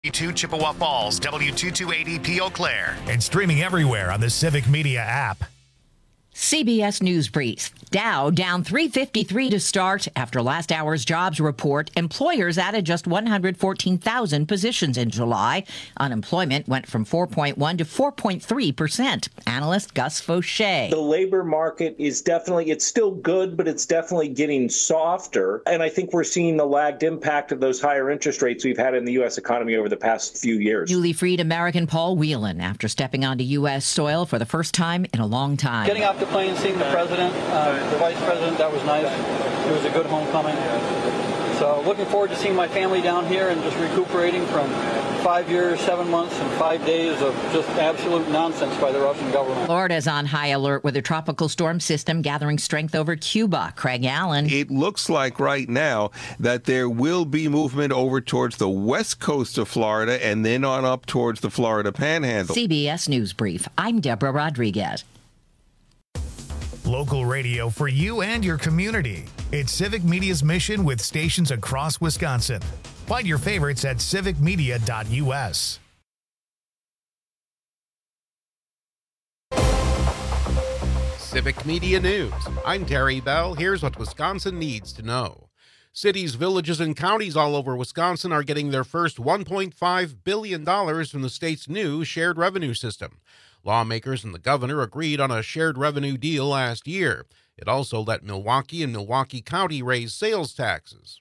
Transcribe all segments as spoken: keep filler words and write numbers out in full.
two Chippewa Falls, W two two eighty P Eau Claire, and streaming everywhere on the Civic Media app. C B S News Brief. Dow down three fifty-three to start. After last hour's jobs report, employers added just one hundred fourteen thousand positions in July. Unemployment went from four point one to four point three percent. Analyst Gus Fauché. The labor market is definitely, it's still good, but it's definitely getting softer. And I think we're seeing the lagged impact of those higher interest rates we've had in the U S economy over the past few years. Newly freed American Paul Whelan after stepping onto U S soil for the first time in a long time. Getting off the plane, seeing the president, uh, the vice president, that was nice. It was a good homecoming. So looking forward to seeing my family down here and just recuperating from five years, seven months, and five days of just absolute nonsense by the Russian government. Florida's on high alert with a tropical storm system gathering strength over Cuba. Craig Allen. It looks like right now that there will be movement over towards the west coast of Florida and then on up towards the Florida Panhandle. C B S News Brief. I'm Deborah Rodriguez. Local radio for you and your community. It's Civic Media's mission with stations across Wisconsin. Find your favorites at civic media dot u s. Civic Media News. I'm Terry Bell. Here's what Wisconsin needs to know. Cities, villages, and counties all over Wisconsin are getting their first one point five billion dollars from the state's new shared revenue system. Lawmakers and the governor agreed on a shared revenue deal last year. It also let Milwaukee and Milwaukee County raise sales taxes.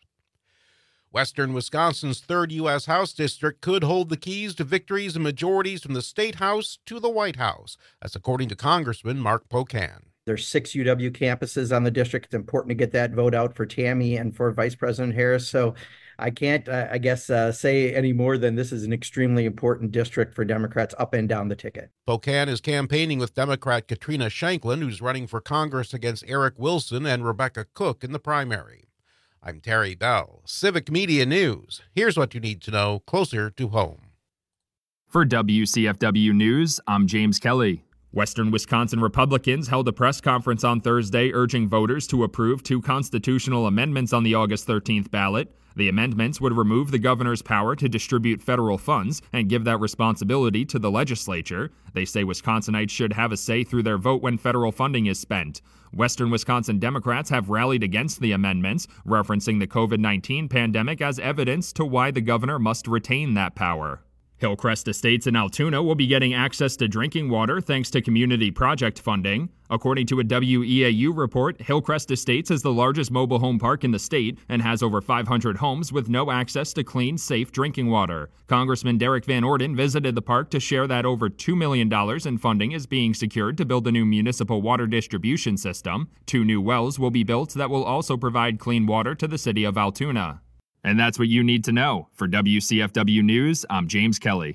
Western Wisconsin's third U S House District could hold the keys to victories and majorities from the State House to the White House. That's according to Congressman Mark Pocan. There's six U W campuses on the district. It's important to get that vote out for Tammy and for Vice President Harris. So I can't, uh, I guess, uh, say any more than this is an extremely important district for Democrats up and down the ticket. Pocan is campaigning with Democrat Katrina Shanklin, who's running for Congress against Eric Wilson and Rebecca Cook in the primary. I'm Terry Bell, Civic Media News. Here's what you need to know closer to home. For W C F W News, I'm James Kelly. Western Wisconsin Republicans held a press conference on Thursday urging voters to approve two constitutional amendments on the August thirteenth ballot. The amendments would remove the governor's power to distribute federal funds and give that responsibility to the legislature. They say Wisconsinites should have a say through their vote when federal funding is spent. Western Wisconsin Democrats have rallied against the amendments, referencing the covid nineteen pandemic as evidence to why the governor must retain that power. Hillcrest Estates in Altoona will be getting access to drinking water thanks to community project funding. According to a W E A U report, Hillcrest Estates is the largest mobile home park in the state and has over five hundred homes with no access to clean, safe drinking water. Congressman Derek Van Orden visited the park to share that over two million dollars in funding is being secured to build a new municipal water distribution system. Two new wells will be built that will also provide clean water to the city of Altoona. And that's what you need to know. For W C F W News, I'm James Kelly.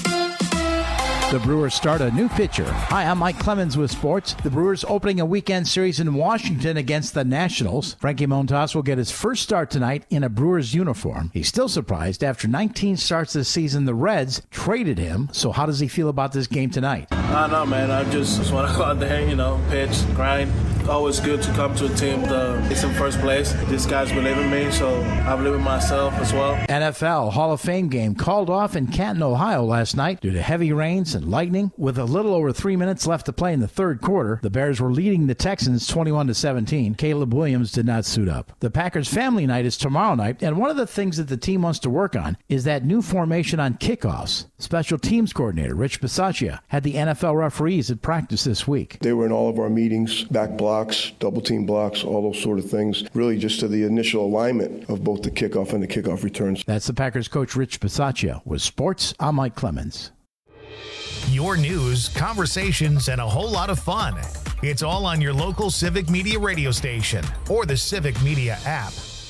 The Brewers start a new pitcher. Hi, I'm Mike Clemens with sports. The Brewers opening a weekend series in Washington against the Nationals. Frankie Montas will get his first start tonight in a Brewers uniform. He's still surprised. After nineteen starts this season, the Reds traded him. So how does he feel about this game tonight? I don't know, man. I just, just want to go out there, you know, pitch, grind. Always good to come to a team that is in first place. These guys believe in me, so I believe in myself as well. N F L Hall of Fame game called off in Canton, Ohio last night due to heavy rains and lightning. With a little over three minutes left to play in the third quarter, the Bears were leading the Texans twenty-one to seventeen. Caleb Williams did not suit up. The Packers family night is tomorrow night, and one of the things that the team wants to work on is that new formation on kickoffs. Special teams coordinator Rich Bisaccia had the N F L referees at practice this week. They were in all of our meetings, back blocks, double team blocks, all those sort of things, really just to the initial alignment of both the kickoff and the kickoff returns. That's the Packers coach Rich Bisaccia. With sports, I'm Mike Clemens. Your news, conversations, and a whole lot of fun. It's all on your local Civic Media radio station or the Civic Media app.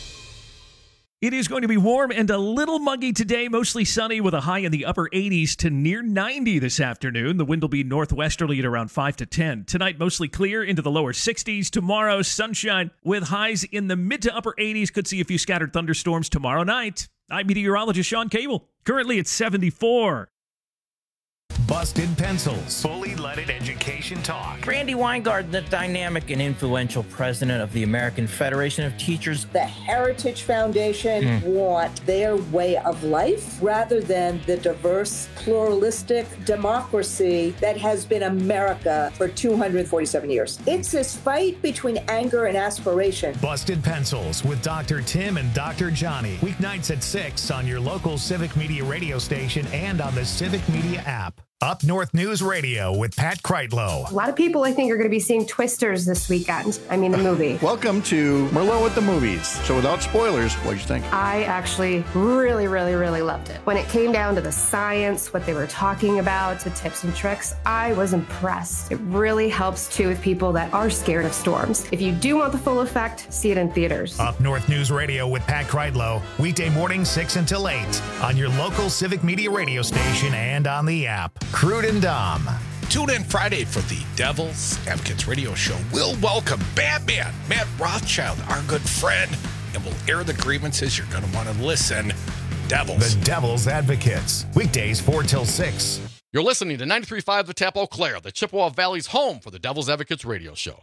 It is going to be warm and a little muggy today, mostly sunny with a high in the upper eighties to near ninety this afternoon. The wind will be northwesterly at around five to ten. Tonight, mostly clear into the lower sixties. Tomorrow, sunshine with highs in the mid to upper eighties. Could see a few scattered thunderstorms tomorrow night. I'm meteorologist Sean Cable. Currently at seventy-four. Busted Pencils, Fully Leaded Education Talk. Randy Weingart, the dynamic and influential president of the American Federation of Teachers. The Heritage Foundation Mm. want their way of life rather than the diverse, pluralistic democracy that has been America for two hundred forty-seven years. It's this fight between anger and aspiration. Busted Pencils with Doctor Tim and Doctor Johnny. Weeknights at six on your local Civic Media radio station and on the Civic Media app. Up North News Radio with Pat Kreitlow. A lot of people, I think, are going to be seeing Twisters this weekend. I mean, the movie. Welcome to Merlot at the Movies. So without spoilers, what did you think? I actually really, really, really loved it. When it came down to the science, what they were talking about, the tips and tricks, I was impressed. It really helps, too, with people that are scared of storms. If you do want the full effect, see it in theaters. Up North News Radio with Pat Kreitlow. Weekday morning six until eight on your local Civic Media radio station and on the app. Crude and Dom. Tune in Friday for the Devil's Advocates radio show. We'll welcome Batman, Matt Rothschild, our good friend, and we'll air the grievances. You're going to want to listen. Devils. The Devil's Advocates. Weekdays four till six. You're listening to ninety-three point five The Tap Eau Claire, the Chippewa Valley's home for the Devil's Advocates radio show.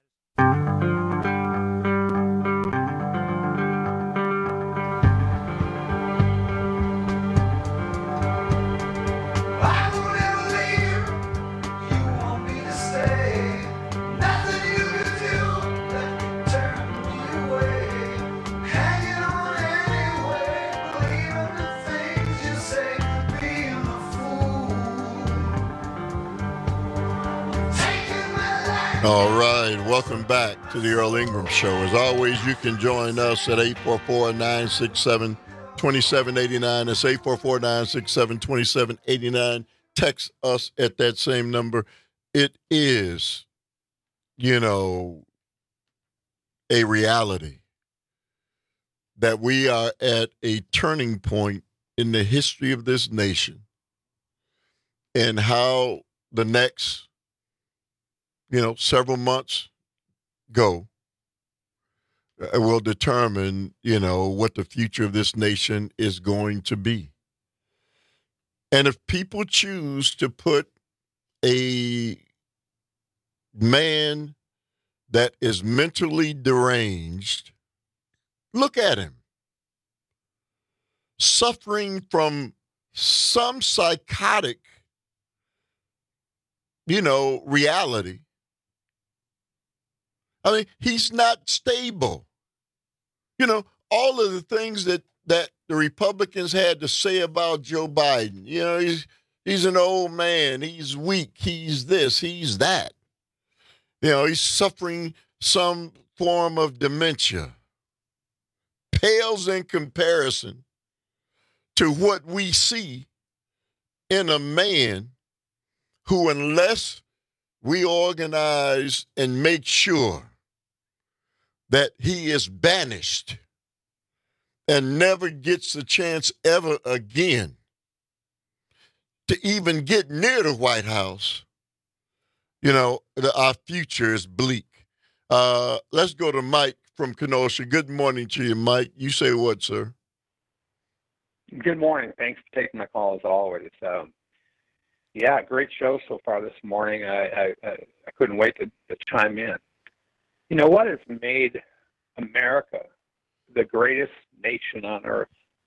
All right, welcome back to the Earl Ingram Show. As always, you can join us at eight four four, nine six seven, two seven eight nine. That's eight four four, nine six seven, two seven eight nine. Text us at that same number. It is, you know, a reality that we are at a turning point in the history of this nation and how the next you know, several months go, uh, will determine, you know, what the future of this nation is going to be. And if people choose to put a man that is mentally deranged, look at him, suffering from some psychotic, you know, reality. I mean, he's not stable. You know, all of the things that, that the Republicans had to say about Joe Biden, you know, he's, he's an old man, he's weak, he's this, he's that. You know, he's suffering some form of dementia. Pales in comparison to what we see in a man who, unless we organize and make sure that he is banished and never gets a chance ever again to even get near the White House, you know, the, our future is bleak. Uh, let's go to Mike from Kenosha. Good morning to you, Mike. You say what, sir? Good morning. Thanks for taking my call, as always. Um, yeah, great show so far this morning. I, I, I couldn't wait to, to chime in. You know, what has made America the greatest nation on earth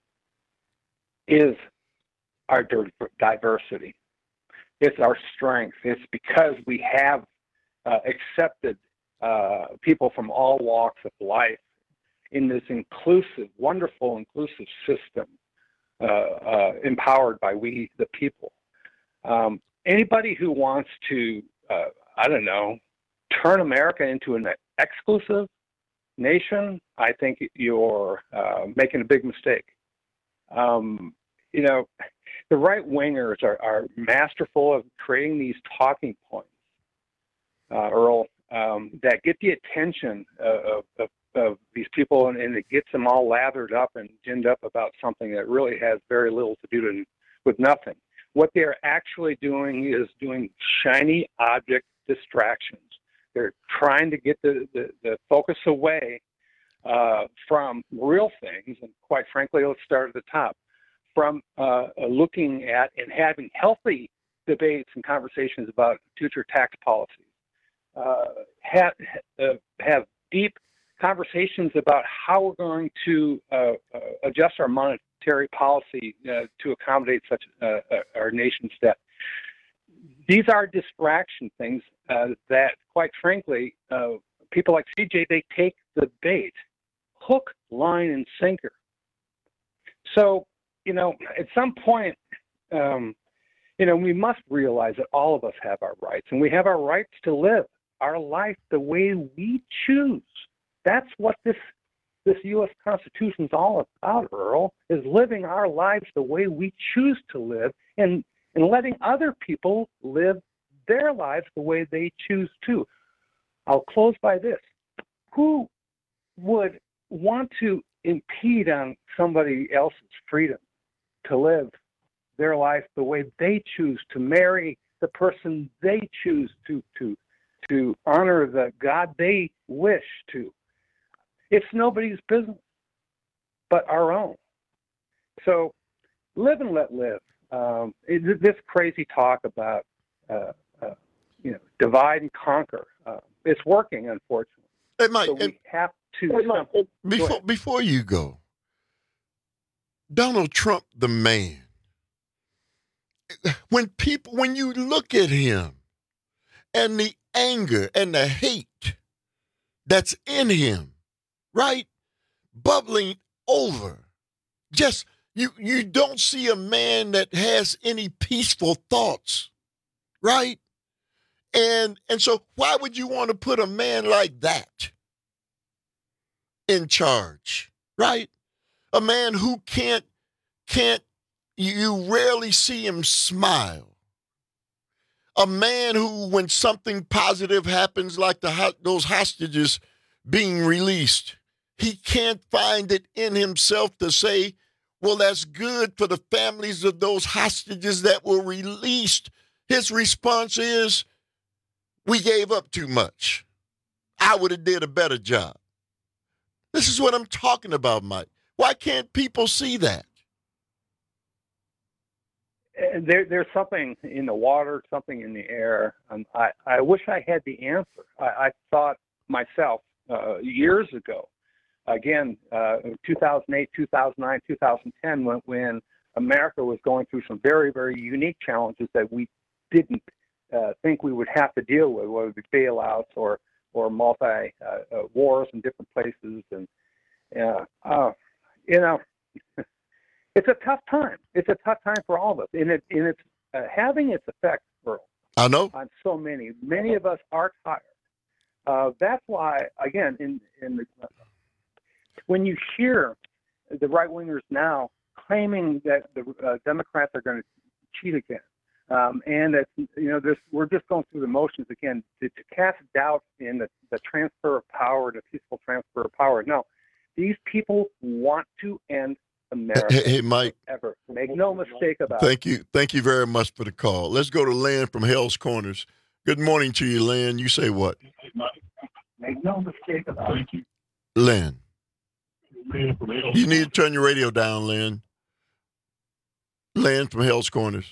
is our diversity. It's our strength. It's because we have uh, accepted uh, people from all walks of life in this inclusive, wonderful, inclusive system, uh, uh, empowered by we, the people. Um, anybody who wants to, uh, I don't know, turn America into an exclusive nation, I think you're uh, making a big mistake. Um, you know, the right-wingers are, are masterful of creating these talking points, uh, Earl, um, that get the attention of, of, of these people, and, and it gets them all lathered up and ginned up about something that really has very little to do to, with nothing. What they're actually doing is doing shiny object distractions. They're trying to get the, the, the focus away uh, from real things. And quite frankly, let's start at the top. From uh, looking at and having healthy debates and conversations about future tax policies, uh, have, uh, have deep conversations about how we're going to uh, uh, adjust our monetary policy uh, to accommodate such uh, uh, our nation's debt. These are distraction things uh, that, quite frankly, uh, people like C J, they take the bait, hook, line, and sinker. So, you know, at some point, um, you know, we must realize that all of us have our rights, and we have our rights to live our life the way we choose. That's what this this U S Constitution is all about, Earl, is living our lives the way we choose to live, and, and letting other people live their lives the way they choose to. I'll close by this. Who would want to impede on somebody else's freedom to live their life the way they choose, to marry the person they choose to, to, to honor the God they wish to? It's nobody's business but our own. So live and let live. Um, it, this crazy talk about, uh, uh, you know, divide and conquer, uh, it's working, unfortunately. Hey, Mike, so we and, have to. hey, Mike, before, before you go, Donald Trump, the man, when people, when you look at him and the anger and the hate that's in him, right, bubbling over, just you you don't see a man that has any peaceful thoughts, right? And and so why would you want to put a man like that in charge, right? A man who can't can't you rarely see him smile. A man who, when something positive happens, like the those hostages being released, he can't find it in himself to say, well, that's good for the families of those hostages that were released. His response is, we gave up too much. I would have did a better job. This is what I'm talking about, Mike. Why can't people see that? There, there's something in the water, something in the air. Um, I, I wish I had the answer. I, I thought myself uh, years ago, again, uh, two thousand eight, two thousand nine, two thousand ten, when, when America was going through some very, very unique challenges that we didn't uh, think we would have to deal with, whether it be bailouts or or multi uh, uh, wars in different places, and uh, uh, you know. It's a tough time. It's a tough time for all of us, and, it, and it's uh, having its effect, Earl, I know. on so many. Many of us are tired. Uh, that's why, again, in, in the, uh, when you hear the right-wingers now claiming that the uh, Democrats are going to cheat again, um, and that, you know, this, we're just going through the motions again to, to cast doubt in the, the transfer of power, the peaceful transfer of power. No, these people want to end America. Hey, hey, Mike. Ever. Make no mistake about Thank it. you. Thank you very much for the call. Let's go to Lynn from Hell's Corners. Good morning to you, Lynn. You say what? Make no mistake about it. Lynn. You need to turn your radio down, Lynn. Lynn from Hell's Corners.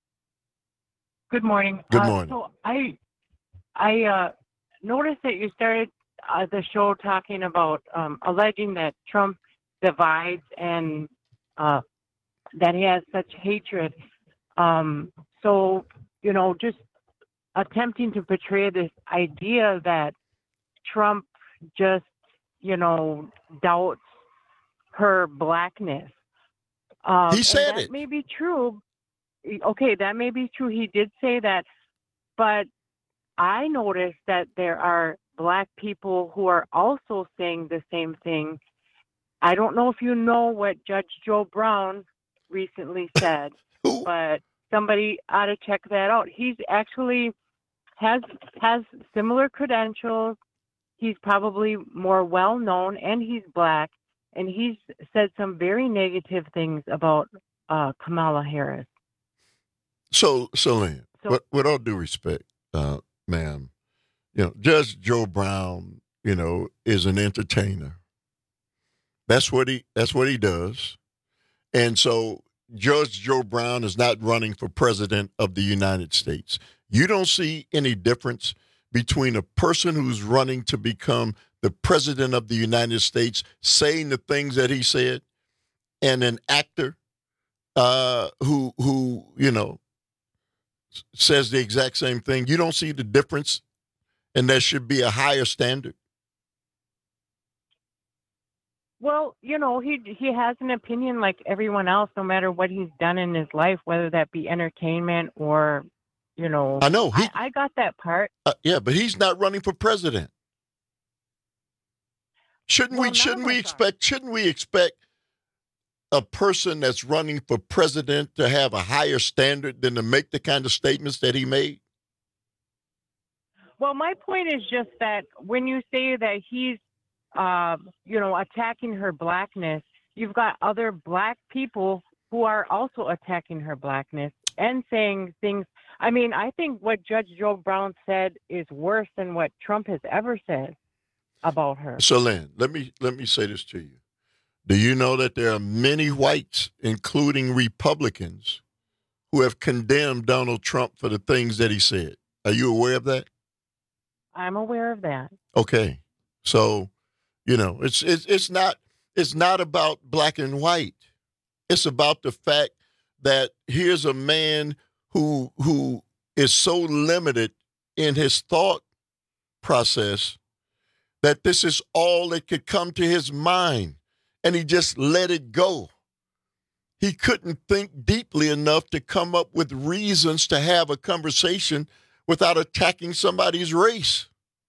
Good morning. Good Uh, morning. so I, I uh, noticed that you started uh, the show talking about um, alleging that Trump divides and uh, that he has such hatred. Um, so, you know, just attempting to portray this idea that Trump just, you know, doubts her blackness. Um, he said and that it. may be true. Okay, that may be true. He did say that. But I noticed that there are black people who are also saying the same thing. I don't know if you know what Judge Joe Brown recently said, but somebody ought to check that out. He's actually has has similar credentials. He's probably more well known, and he's black, and he's said some very negative things about uh, Kamala Harris. So, so Lynn, So- with, with all due respect, uh, ma'am, you know, Judge Joe Brown, you know, is an entertainer. That's what he. That's what he does, and so Judge Joe Brown is not running for president of the United States. You don't see any difference between a person who's running to become the president of the United States saying the things that he said and an actor uh, who, who, you know, says the exact same thing. You don't see the difference, and there should be a higher standard. Well, you know, he he has an opinion like everyone else, no matter what he's done in his life, whether that be entertainment or, you know. I know. He, I, I got that part. Uh, yeah, but he's not running for president. Shouldn't well, we? Shouldn't we expect? Are. Shouldn't we expect a person that's running for president to have a higher standard than to make the kind of statements that he made? Well, my point is just that when you say that he's, uh, you know, attacking her blackness, you've got other black people who are also attacking her blackness and saying things. I mean, I think what Judge Joe Brown said is worse than what Trump has ever said about her. So, Lynn, let me let me say this to you. Do you know that there are many whites, including Republicans, who have condemned Donald Trump for the things that he said? Are you aware of that? I'm aware of that. Okay. So, you know, it's it's it's not it's not about black and white. It's about the fact that here's a man who who is so limited in his thought process that this is all that could come to his mind, and he just let it go. He couldn't think deeply enough to come up with reasons to have a conversation without attacking somebody's race.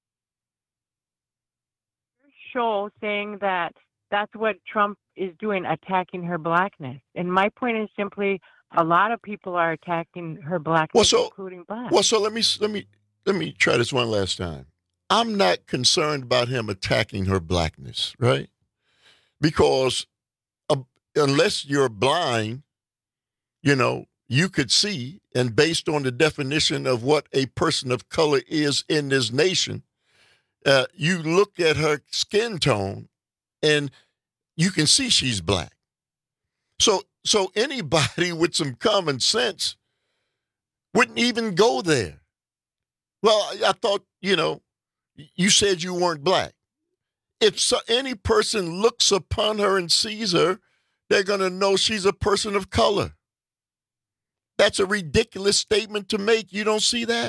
Show saying that that's what Trump is doing, attacking her blackness. And my point is simply, a lot of people are attacking her blackness, well, so, including black. Well, so let me let me let me try this one last time. I'm not concerned about him attacking her blackness, right? Because uh, unless you're blind, you know, you could see, and based on the definition of what a person of color is in this nation, uh, you look at her skin tone and you can see she's black. So, so anybody with some common sense wouldn't even go there. Well, I thought, you know, you said you weren't black. If so, any person looks upon her and sees her, they're going to know she's a person of color. That's a ridiculous statement to make. You don't see that?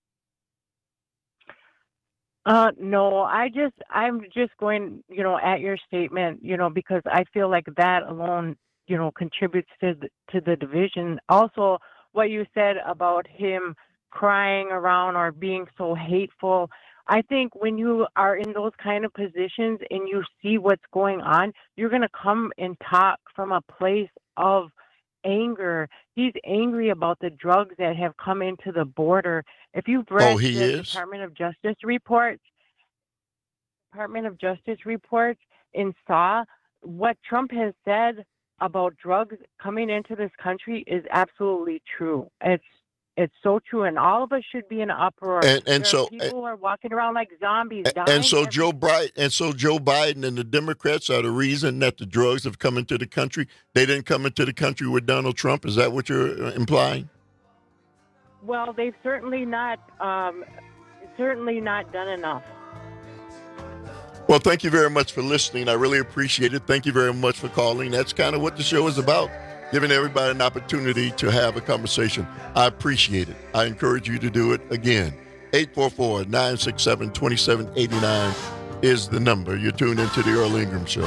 Uh, no, I just, I'm just going, you know, at your statement, you know, because I feel like that alone, you know, contributes to the, to the division. Also, what you said about him crying around or being so hateful, I think when you are in those kind of positions and you see what's going on, you're going to come and talk from a place of anger. He's angry about the drugs that have come into the border. If you've read oh, he the is? Department of Justice reports, Department of Justice reports and saw what Trump has said about drugs coming into this country is absolutely true. It's It's so true, and all of us should be in an uproar. And, and so people are walking around like zombies. And, dying and so every- Joe Biden, and so Joe Biden and the Democrats are the reason that the drugs have come into the country. They didn't come into the country with Donald Trump. Is that what you're implying? Well, they've certainly not, um, certainly not done enough. Well, thank you very much for listening. I really appreciate it. Thank you very much for calling. That's kind of what the show is about. Giving everybody an opportunity to have a conversation. I appreciate it. I encourage you to do it again. eight four four, nine six seven, two seven eight nine is the number. You're tuned into the Earl Ingram Show.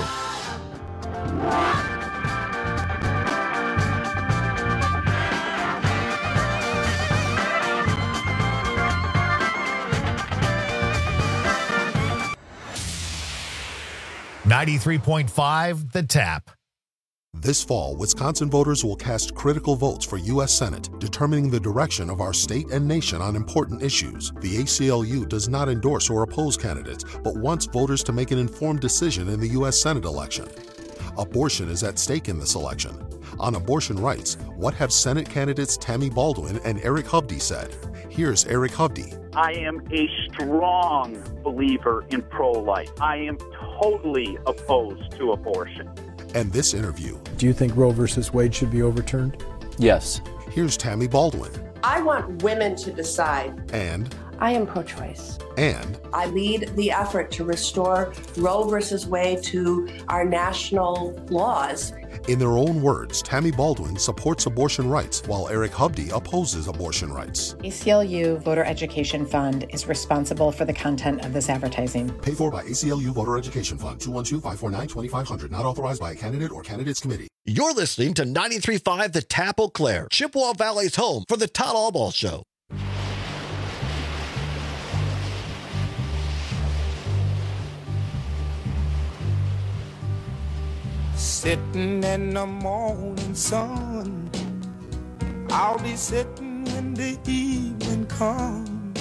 ninety-three point five The Tap. This fall, Wisconsin voters will cast critical votes for U S Senate, determining the direction of our state and nation on important issues. The A C L U does not endorse or oppose candidates, but wants voters to make an informed decision in the U S Senate election. Abortion is at stake in this election. On abortion rights, what have Senate candidates Tammy Baldwin and Eric Hovde said? Here's Eric Hovde. I am a strong believer in pro-life. I am totally opposed to abortion. and this interview. Do you think Roe versus Wade should be overturned? Yes. Here's Tammy Baldwin. I want women to decide. And I am pro-choice. And I lead the effort to restore Roe versus Wade to our national laws. In their own words, Tammy Baldwin supports abortion rights, while Eric Hubdy opposes abortion rights. A C L U Voter Education Fund is responsible for the content of this advertising. Paid for by A C L U Voter Education Fund, two one two, five four nine, two five zero zero, not authorized by a candidate or candidates committee. You're listening to ninety-three point five The Tap Eau Claire, Chippewa Valley's home for the Todd Albaugh Show. Sitting in the morning sun, I'll be sitting when the evening comes,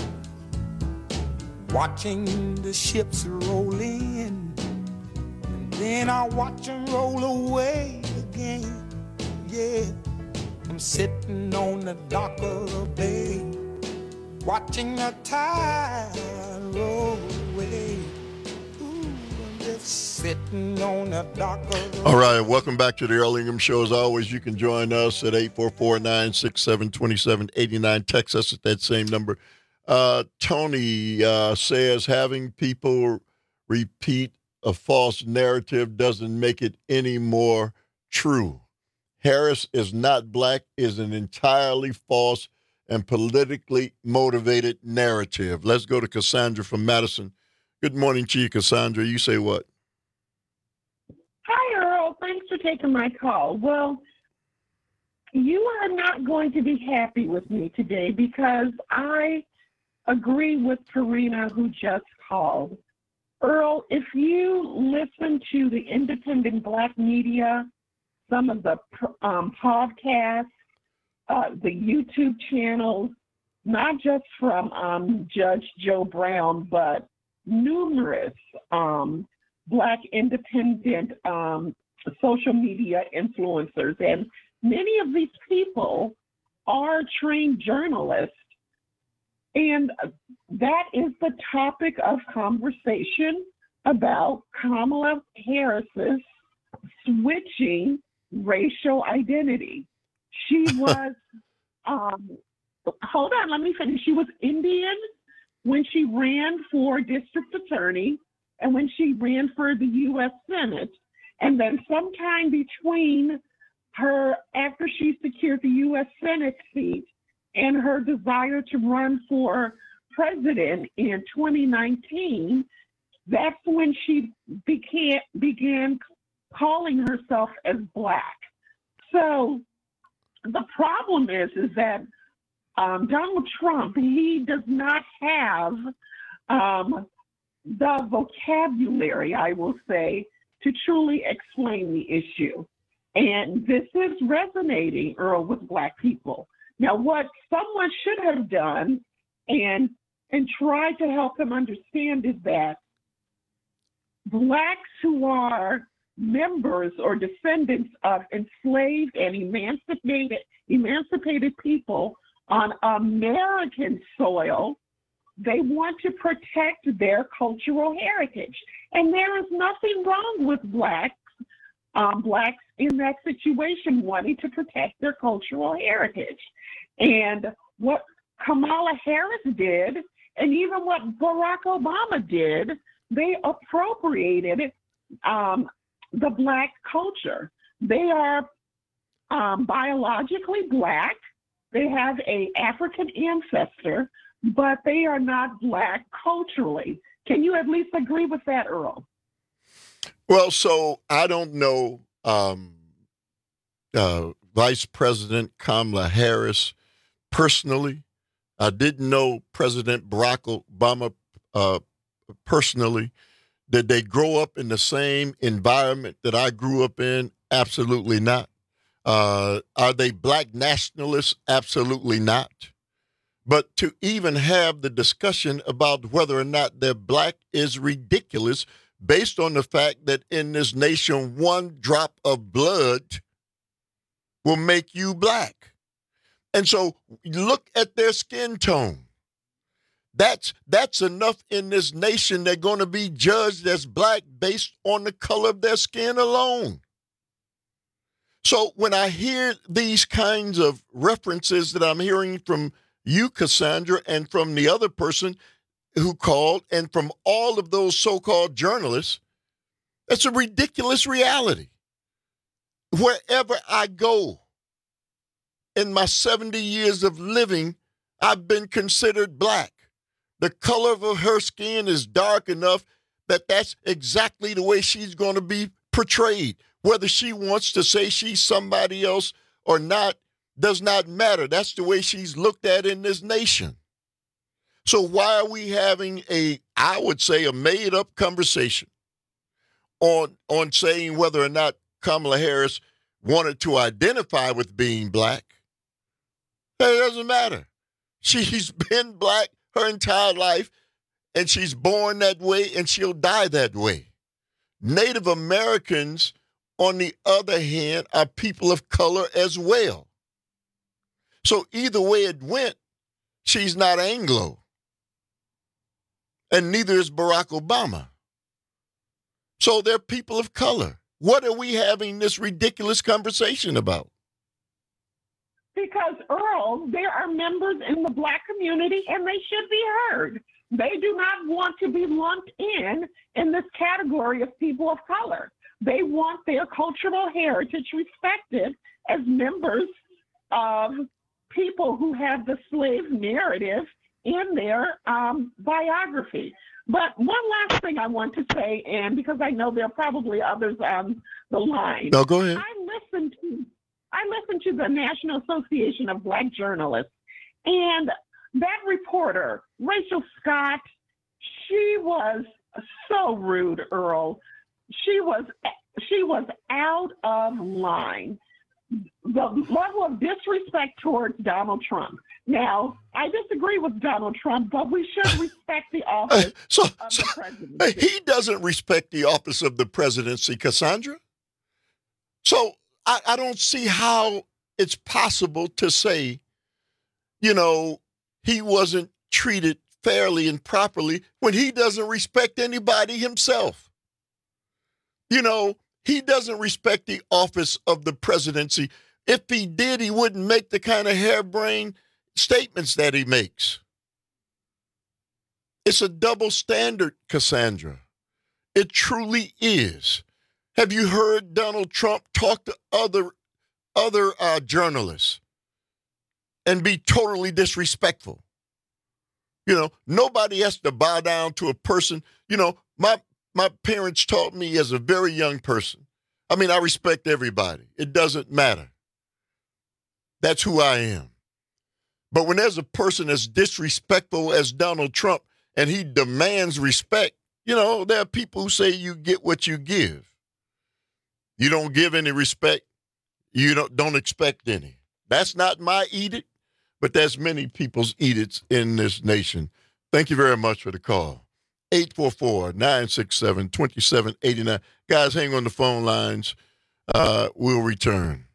watching the ships roll in, and then I'll watch them roll away again. Yeah, I'm sitting on the dock of the bay, watching the tide roll away. Sitting on the dock of the All right, welcome back to the Earl Ingham Show. As always, you can join us at eight four four, nine six seven, two seven eight nine. Text us at that same number. Uh, Tony uh, says having people repeat a false narrative doesn't make it any more true. Harris is not black is an entirely false and politically motivated narrative. Let's go to Cassandra from Madison. Good morning to you, Cassandra. You say what? Hi, Earl. Thanks for taking my call. Well, you are not going to be happy with me today because I agree with Karina who just called. Earl, if you listen to the independent black media, some of the um, podcasts, uh, the YouTube channels, not just from um, Judge Joe Brown, but numerous um, black independent um, social media influencers. And many of these people are trained journalists. And that is the topic of conversation about Kamala Harris's switching racial identity. She was, um, hold on, let me finish. She was Indian when she ran for district attorney and when she ran for the U S Senate. And then sometime between her, after she secured the U S Senate seat and her desire to run for president in twenty nineteen, that's when she began, began calling herself as black. So the problem is, is that Um, Donald Trump, he does not have um, the vocabulary, I will say, to truly explain the issue. And this is resonating, Earl, with black people. Now, what someone should have done and and tried to help them understand is that blacks who are members or descendants of enslaved and emancipated emancipated people on American soil, they want to protect their cultural heritage. And there is nothing wrong with blacks, um, blacks in that situation wanting to protect their cultural heritage. And what Kamala Harris did, and even what Barack Obama did, they appropriated um, the black culture. They are um, biologically black. They have an African ancestor, but they are not black culturally. Can you at least agree with that, Earl? Well, so I don't know um, uh, Vice President Kamala Harris personally. I didn't know President Barack Obama uh, personally. Did they grow up in the same environment that I grew up in? Absolutely not. Uh, are they black nationalists? Absolutely not. But to even have the discussion about whether or not they're black is ridiculous based on the fact that in this nation, one drop of blood will make you black. And so look at their skin tone. That's that's enough in this nation. They're going to be judged as black based on the color of their skin alone. So when I hear these kinds of references that I'm hearing from you, Cassandra, and from the other person who called, and from all of those so-called journalists, it's a ridiculous reality. Wherever I go in my seventy years of living, I've been considered black. The color of her skin is dark enough that that's exactly the way she's going to be portrayed. Whether she wants to say she's somebody else or not does not matter. That's the way she's looked at in this nation. So why are we having a, I would say, a made-up conversation on, on saying whether or not Kamala Harris wanted to identify with being black? It doesn't matter. She's been black her entire life, and she's born that way, and she'll die that way. Native Americans, on the other hand, are people of color as well. So either way it went, she's not Anglo. And neither is Barack Obama. So they're people of color. What are we having this ridiculous conversation about? Because, Earl, there are members in the black community, and they should be heard. They do not want to be lumped in in this category of people of color. They want their cultural heritage respected as members of people who have the slave narrative in their um, biography. But one last thing I want to say, and because I know there are probably others on the line. No, go ahead. I listened to I listened to the National Association of Black Journalists, and that reporter, Rachel Scott, she was so rude, Earl. She was she was out of line. The level of disrespect towards Donald Trump. Now, I disagree with Donald Trump, but we should respect the office uh, so, of so, the presidency. He doesn't respect the office of the presidency, Cassandra. So I, I don't see how it's possible to say, you know, he wasn't treated fairly and properly when he doesn't respect anybody himself. You know, he doesn't respect the office of the presidency. If he did, he wouldn't make the kind of harebrained statements that he makes. It's a double standard, Cassandra. It truly is. Have you heard Donald Trump talk to other, other uh, journalists and be totally disrespectful? You know, nobody has to bow down to a person. You know, my My parents taught me as a very young person. I mean, I respect everybody. It doesn't matter. That's who I am. But when there's a person as disrespectful as Donald Trump and he demands respect, you know, there are people who say you get what you give. You don't give any respect, you don't, don't expect any. That's not my edict, but that's many people's edicts in this nation. Thank you very much for the call. eight four four, nine six seven, two seven eight nine. Guys, hang on the phone lines. Uh, we'll return.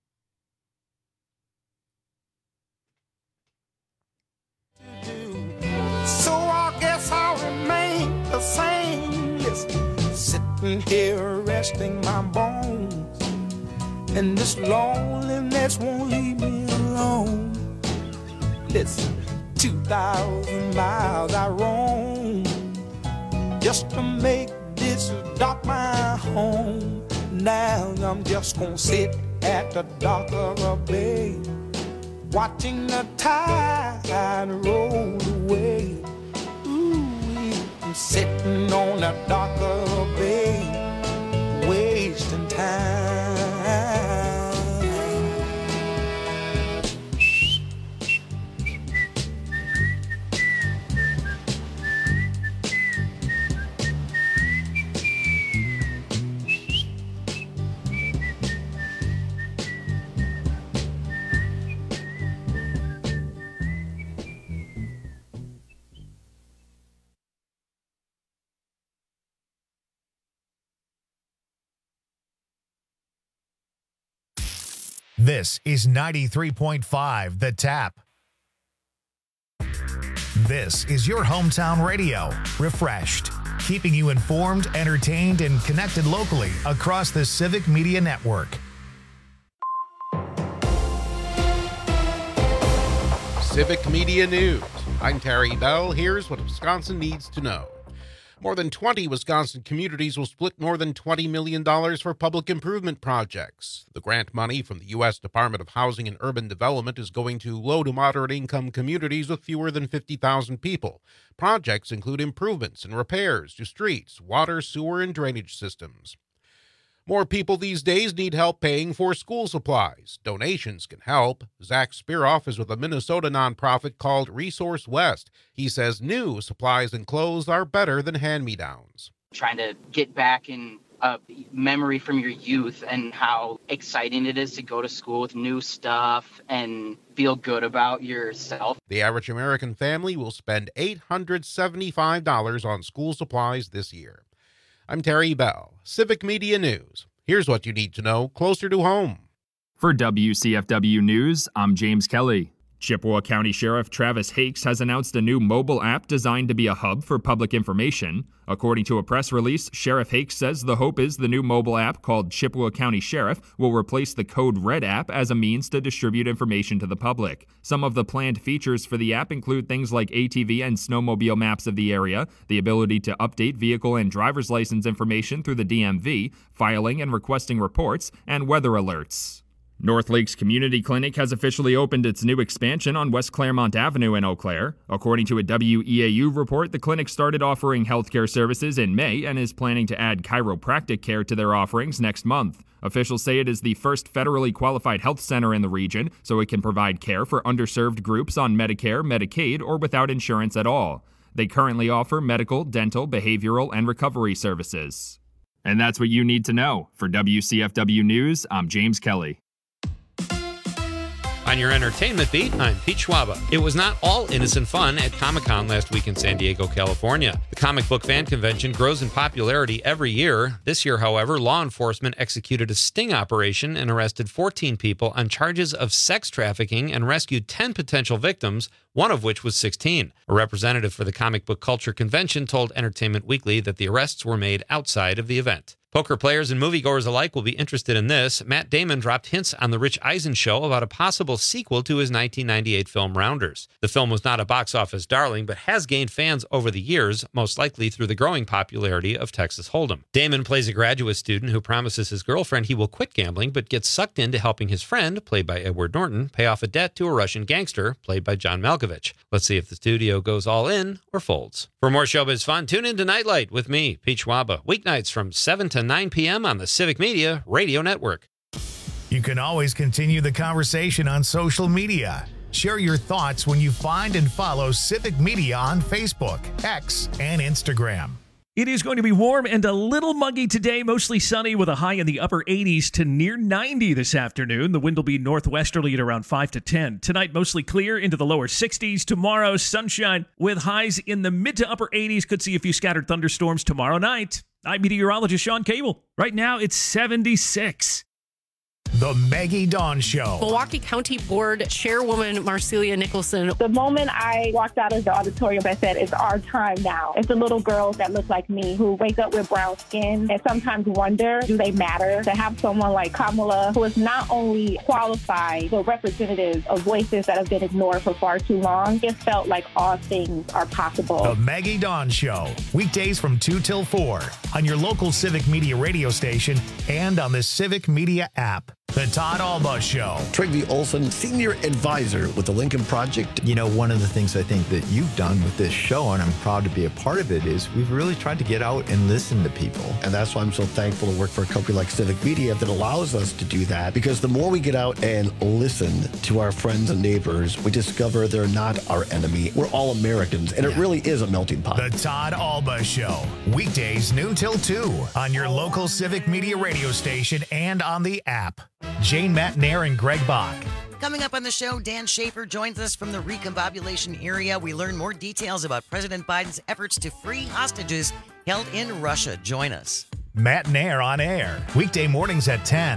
So I guess I'll remain the same. Listen, sitting here resting my bones, and this loneliness won't leave me alone. Listen, two thousand miles I roam just to make this dock my home. Now I'm just gonna sit at the dock of a bay, watching the tide roll away. Ooh, I'm sitting on the dock of a bay, wasting time. This is ninety-three point five The Tap. This is your hometown radio, refreshed, keeping you informed, entertained, and connected locally across the Civic Media Network. Civic Media News. I'm Terry Bell. Here's what Wisconsin needs to know. More than twenty Wisconsin communities will split more than twenty million dollars for public improvement projects. The grant money from the U S Department of Housing and Urban Development is going to low to moderate income communities with fewer than fifty thousand people. Projects include improvements and repairs to streets, water, sewer, and drainage systems. More people these days need help paying for school supplies. Donations can help. Zach Spiroff is with a Minnesota nonprofit called Resource West. He says new supplies and clothes are better than hand-me-downs. Trying to get back in a memory from your youth and how exciting it is to go to school with new stuff and feel good about yourself. The average American family will spend eight hundred seventy-five dollars on school supplies this year. I'm Terry Bell, Civic Media News. Here's what you need to know closer to home. For W C F W News, I'm James Kelly. Chippewa County Sheriff Travis Hakes has announced a new mobile app designed to be a hub for public information. According to a press release, Sheriff Hakes says the hope is the new mobile app called Chippewa County Sheriff will replace the Code Red app as a means to distribute information to the public. Some of the planned features for the app include things like A T V and snowmobile maps of the area, the ability to update vehicle and driver's license information through the D M V, filing and requesting reports, and weather alerts. North Lakes Community Clinic has officially opened its new expansion on West Claremont Avenue in Eau Claire. According to a W E A U report, the clinic started offering healthcare services in May and is planning to add chiropractic care to their offerings next month. Officials say it is the first federally qualified health center in the region, so it can provide care for underserved groups on Medicare, Medicaid, or without insurance at all. They currently offer medical, dental, behavioral, and recovery services. And that's what you need to know. For W C F W News, I'm James Kelly. On your entertainment beat, I'm Pete Schwaba. It was not all innocent fun at Comic-Con last week in San Diego, California. The comic book fan convention grows in popularity every year. This year, however, law enforcement executed a sting operation and arrested fourteen people on charges of sex trafficking and rescued ten potential victims, one of which was sixteen. A representative for the Comic Book Culture Convention told Entertainment Weekly that the arrests were made outside of the event. Poker players and moviegoers alike will be interested in this. Matt Damon dropped hints on The Rich Eisen Show about a possible sequel to his nineteen ninety-eight film Rounders. The film was not a box office darling, but has gained fans over the years, most likely through the growing popularity of Texas Hold'em. Damon plays a graduate student who promises his girlfriend he will quit gambling, but gets sucked into helping his friend, played by Edward Norton, pay off a debt to a Russian gangster, played by John Malkovich. Let's see if the studio goes all in or folds. For more showbiz fun, tune in to Nightlight with me, Pete Schwaba, weeknights from seven to nine p.m. on the Civic Media Radio Network. You can always continue the conversation on social media. Share your thoughts when you find and follow Civic Media on Facebook, X, and Instagram. It is going to be warm and a little muggy today, mostly sunny with a high in the upper eighties to near ninety this afternoon. The wind will be northwesterly at around five to ten. Tonight, mostly clear into the lower sixties. Tomorrow, sunshine with highs in the mid to upper eighties. Could see a few scattered thunderstorms tomorrow night. I'm meteorologist Sean Cable. Right now, it's seventy-six. The Maggie Dawn Show. Milwaukee County Board Chairwoman Marcelia Nicholson. The moment I walked out of the auditorium, I said, it's our time now. It's the little girls that look like me who wake up with brown skin and sometimes wonder, do they matter? To have someone like Kamala, who is not only qualified, but representative of voices that have been ignored for far too long, it felt like all things are possible. The Maggie Dawn Show. Weekdays from two till four on your local Civic Media radio station and on the Civic Media app. The Todd Alba Show. Trygve Olson, Senior Advisor with the Lincoln Project. You know, one of the things I think that you've done with this show, and I'm proud to be a part of it, is we've really tried to get out and listen to people. And that's why I'm so thankful to work for a company like Civic Media that allows us to do that. Because the more we get out and listen to our friends and neighbors, we discover they're not our enemy. We're all Americans, and yeah. It really is a melting pot. The Todd Alba Show. Weekdays noon till two on your local Civic Media radio station and on the app. Jane Matnair and Greg Bach. Coming up on the show, Dan Schaefer joins us from the recombobulation area. We learn more details about President Biden's efforts to free hostages held in Russia. Join us. Matnair on air, weekday mornings at ten.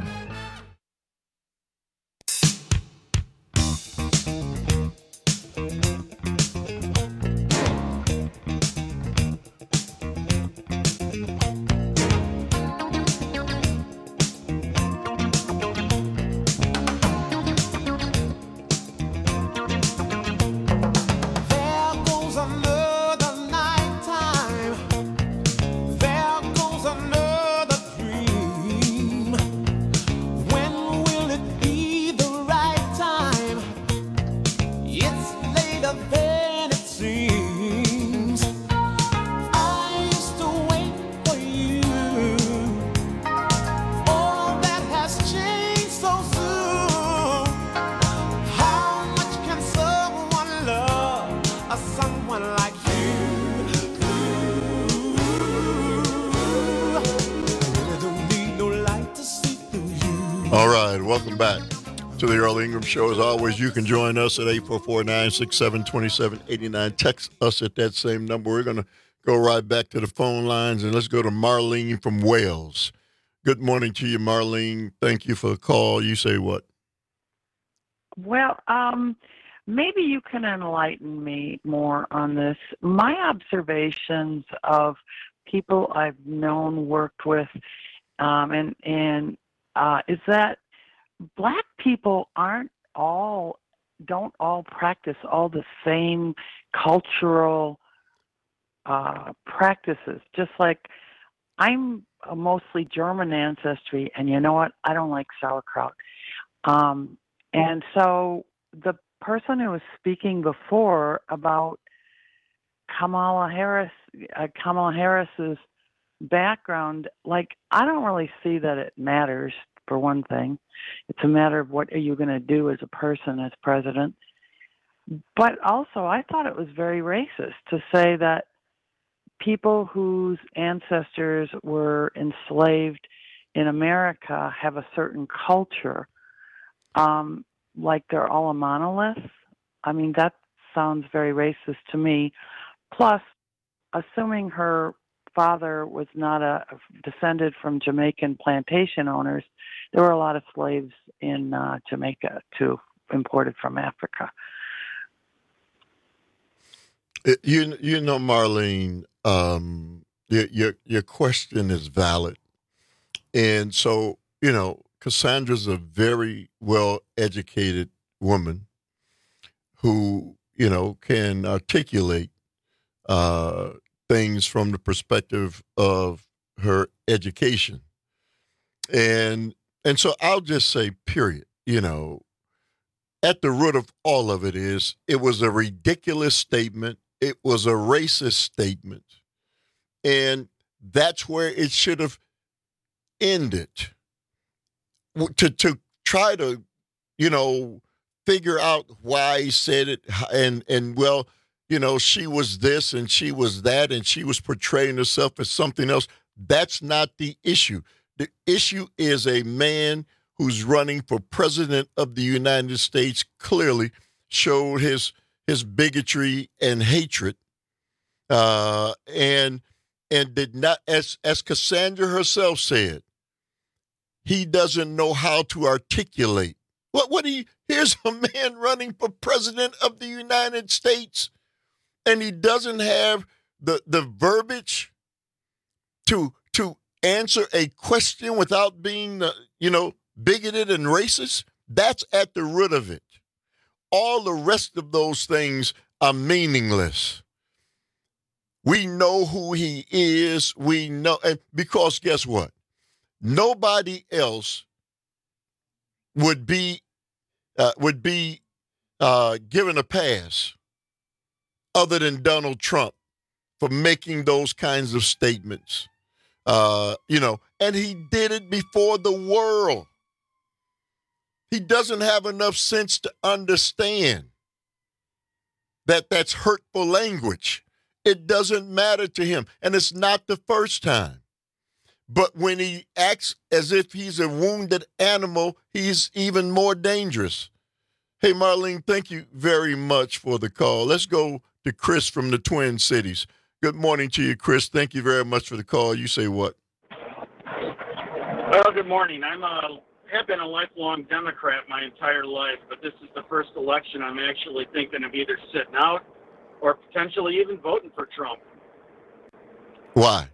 to the Earl Ingram Show. As always, you can join us at eight four four, nine six seven, two seven eight nine. Text us at that same number. We're going to go right back to the phone lines, and let's go to Marlene from Wales. Good morning to you, Marlene. Thank you for the call. You say what? Well, um, maybe you can enlighten me more on this. My observations of people I've known, worked with, um, and and uh, is that Black people aren't all, don't all practice all the same cultural uh, practices. Just like I'm a mostly German ancestry, and you know what? I don't like sauerkraut. Um, and so the person who was speaking before about Kamala Harris, uh, Kamala Harris's background, like, I don't really see that it matters, for one thing. It's a matter of what are you going to do as a person, as president. But also, I thought it was very racist to say that people whose ancestors were enslaved in America have a certain culture, um, like they're all a monolith. I mean, that sounds very racist to me. Plus, assuming her father was not a descended from Jamaican plantation owners, there were a lot of slaves in uh, Jamaica too, imported from Africa. You you know, Marlene, um, your, your your question is valid, and so you know, Cassandra's a very well educated woman who you know can articulate uh, things from the perspective of her education, and and so I'll just say, period. You know, at the root of all of it is it was a ridiculous statement. It was a racist statement, and that's where it should have ended. To to try to, you know, figure out why he said it, and and well, you know, she was this and she was that, and she was portraying herself as something else. That's not the issue. The issue is a man who's running for president of the United States clearly showed his his bigotry and hatred, uh, and and did not, as as Cassandra herself said, he doesn't know how to articulate. What what he here's a man running for president of the United States, and he doesn't have the the verbiage to to answer a question without being, uh, you know, bigoted and racist. That's at the root of it. All the rest of those things are meaningless. We know who he is. We know, and because guess what? Nobody else would be uh, would be uh, given a pass other than Donald Trump for making those kinds of statements. Uh, you know, and he did it before the world. He doesn't have enough sense to understand that that's hurtful language. It doesn't matter to him. And it's not the first time. But when he acts as if he's a wounded animal, he's even more dangerous. Hey, Marlene, thank you very much for the call. Let's go to Chris from the Twin Cities. Good morning to you, Chris. Thank you very much for the call. You say what? Well, good morning. I'm a have been a lifelong Democrat my entire life, but this is the first election I'm actually thinking of either sitting out or potentially even voting for Trump. Why?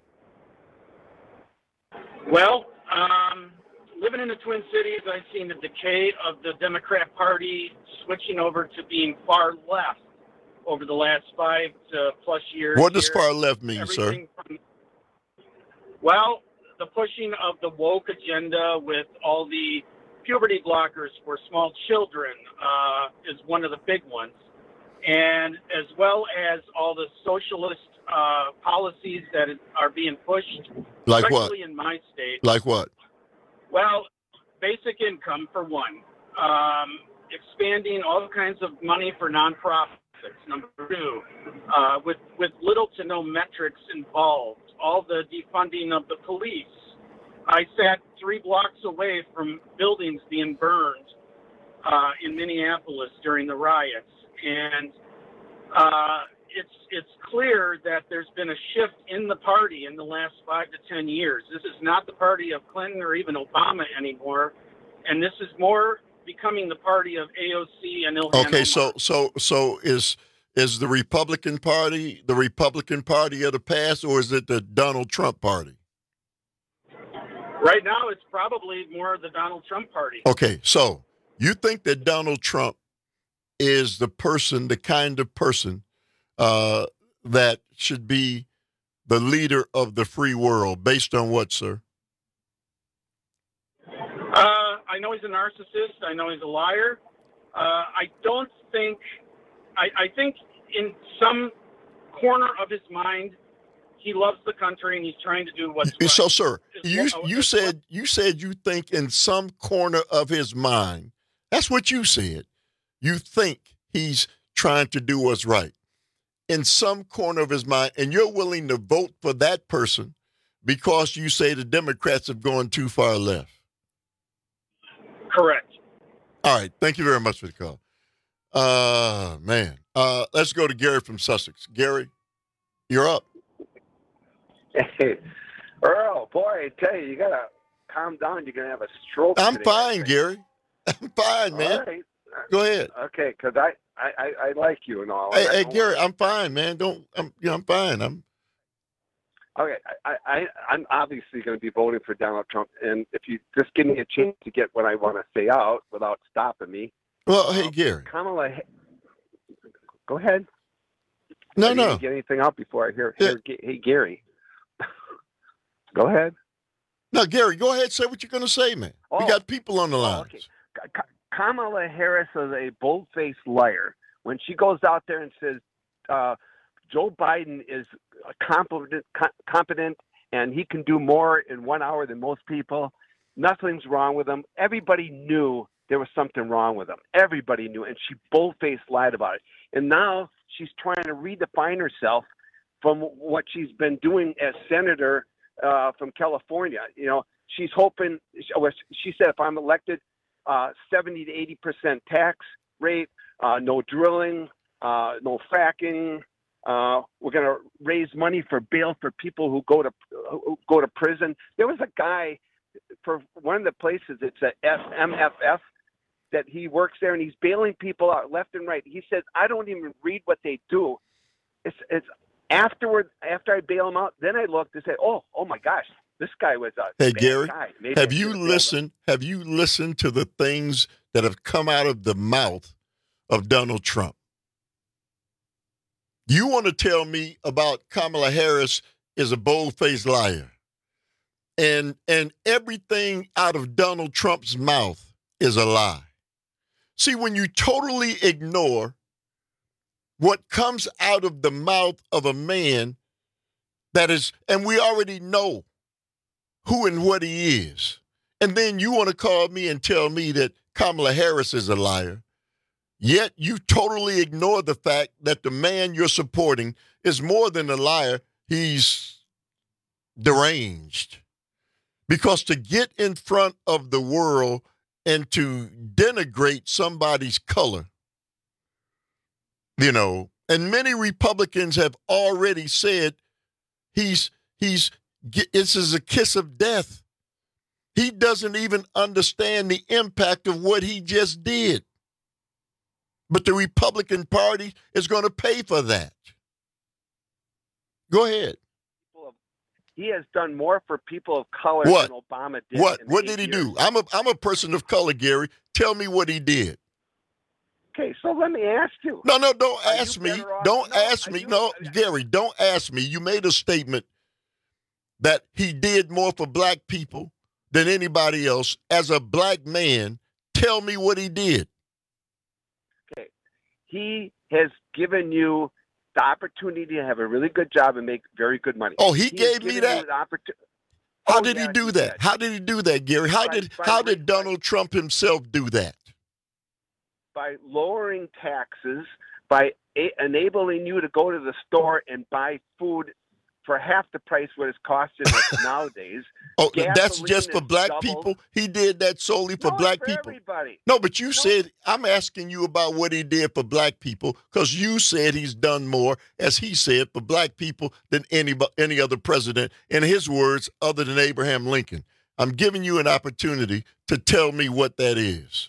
Well, um, living in the Twin Cities, I've seen the decay of the Democrat Party switching over to being far left over the last five to plus years. What does here. far left mean, Everything sir? From, well, the pushing of the woke agenda with all the puberty blockers for small children uh, is one of the big ones. And as well as all the socialist uh, policies that are being pushed, like especially what? in my state. Like what? Well, basic income for one. Um, expanding all kinds of money for nonprofits. Number two, uh, with with little to no metrics involved. All the defunding of the police. I sat three blocks away from buildings being burned uh, in Minneapolis during the riots. And uh, it's it's clear that there's been a shift in the party in the last five to ten years. This is not the party of Clinton or even Obama anymore, and this is more becoming the party of A O C and Ilhan Okay, Omar. so so so is is the Republican Party the Republican Party of the past, or is it the Donald Trump Party? Right now, it's probably more the Donald Trump party. Okay, so you think that Donald Trump is the person, the kind of person uh, that should be the leader of the free world, based on what, sir? Uh, I know he's a narcissist. I know he's a liar. Uh, I don't think, I, I think in some corner of his mind, he loves the country and he's trying to do what's right. So, sir, you what- you said you said you think in some corner of his mind. That's what you said. You think he's trying to do what's right in some corner of his mind, and you're willing to vote for that person because you say the Democrats have gone too far left. Correct. All right. Thank you very much for the call. Uh, man. Uh, let's go to Gary from Sussex. Gary, you're up. Hey, Earl, boy, I tell you, you got to calm down. You're going to have a stroke. I'm today, fine, Gary. I'm fine, man. All right. Go ahead. Okay, because I, I, I, I like you and all. Hey, I hey, don't Gary, want- I'm fine, man. Don't, I'm, you know, I'm fine. I'm. Okay, I, I, I'm obviously going to be voting for Donald Trump, and if you just give me a chance to get what I want to say out without stopping me. Well, hey, Gary. Kamala, go ahead. No, I need no. to get anything out before I hear, hear hey, Gary. Go ahead. No, Gary, go ahead. Say what you're going to say, man. We Oh. got people on the line. Okay. Ka- Ka- Kamala Harris is a bold-faced liar. When she goes out there and says uh, Joe Biden is competent, co- competent and he can do more in one hour than most people, nothing's wrong with him. Everybody knew there was something wrong with him. Everybody knew, and she bold-faced lied about it. And now she's trying to redefine herself from what she's been doing as senator uh, from California. You know, she's hoping, she said, if I'm elected, uh, seventy to eighty percent tax rate, uh, no drilling, uh, no fracking. Uh, we're going to raise money for bail for people who go to who go to prison. There was a guy for one of the places, it's a M F F, that he works there, and he's bailing people out left and right. He says, I don't even read what they do. It's it's afterward, after I bail them out, then I look to say, oh, oh my gosh, this guy was a Hey, bad Gary, guy. Maybe have I you should've bailed him. listened? Have you listened to the things that have come out of the mouth of Donald Trump? You want to tell me about Kamala Harris is a bold-faced liar, and and everything out of Donald Trump's mouth is a lie. See, when you totally ignore what comes out of the mouth of a man that is, and we already know who and what he is, and then you want to call me and tell me that Kamala Harris is a liar, yet you totally ignore the fact that the man you're supporting is more than a liar. He's deranged. Because to get in front of the world and to denigrate somebody's color, you know, and many Republicans have already said he's, he's, this is a kiss of death. He doesn't even understand the impact of what he just did. But the Republican Party is going to pay for that. Go ahead. He has done more for people of color What? than Obama did. What? in What eight did he years. do? I'm a I'm a person of color, Gary. Tell me what he did. Okay, so let me ask you. No, no, don't Are ask you me. better off- Don't no, ask are me. you- No, Gary, don't ask me. You made a statement that he did more for black people than anybody else. As a black man, tell me what he did. Okay, he has given you the opportunity to have a really good job and make very good money. Oh, he has gave me given that? you the opportu- How Oh, did yeah, he do that? did. How did he do that, Gary? How By- did by how re- did Donald Trump himself do that? By lowering taxes, by a- enabling you to go to the store and buy food for half the price what it's costing us nowadays. Oh, Gasoline that's just for is black doubled. people? He did that solely for No, black for people? everybody. No, but you no. said, I'm asking you about what he did for black people because you said he's done more, as he said, for black people than any, any other president, in his words, other than Abraham Lincoln. I'm giving you an opportunity to tell me what that is.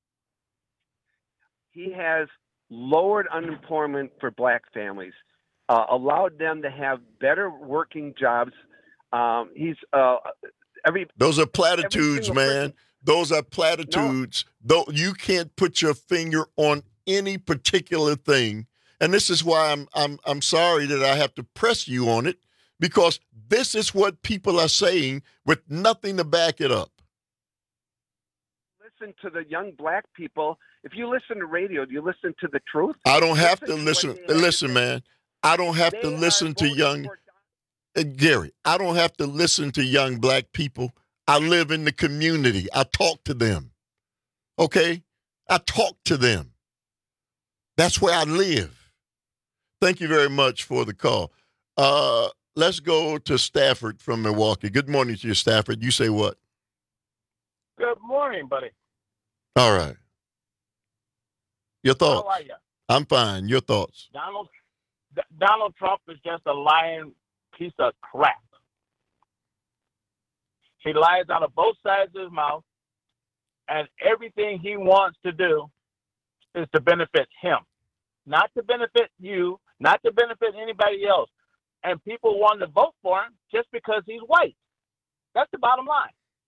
He has lowered unemployment for black families, uh, allowed them to have better working jobs. Um, he's uh, every those are platitudes, man. Person. Those are platitudes. No. Though you can't put your finger on any particular thing, and this is why I'm I'm I'm sorry that I have to press you on it, because this is what people are saying with nothing to back it up. Listen to the young black people. If you listen to radio, do you listen to the truth? I don't have listen to listen. To listen, man. I don't have they to listen to young uh, Gary. I don't have to listen to young black people. I live in the community. I talk to them. Okay? I talk to them. That's where I live. Thank you very much for the call. Uh, let's go to Stafford from Milwaukee. Good morning to you, Stafford. You say what? Good morning, buddy. All right. Your thoughts? How are you? I'm fine. Your thoughts? Donald D- Donald Trump is just a lying piece of crap. He lies out of both sides of his mouth, and everything he wants to do is to benefit him, not to benefit you, not to benefit anybody else. And people want to vote for him just because he's white. That's the bottom line.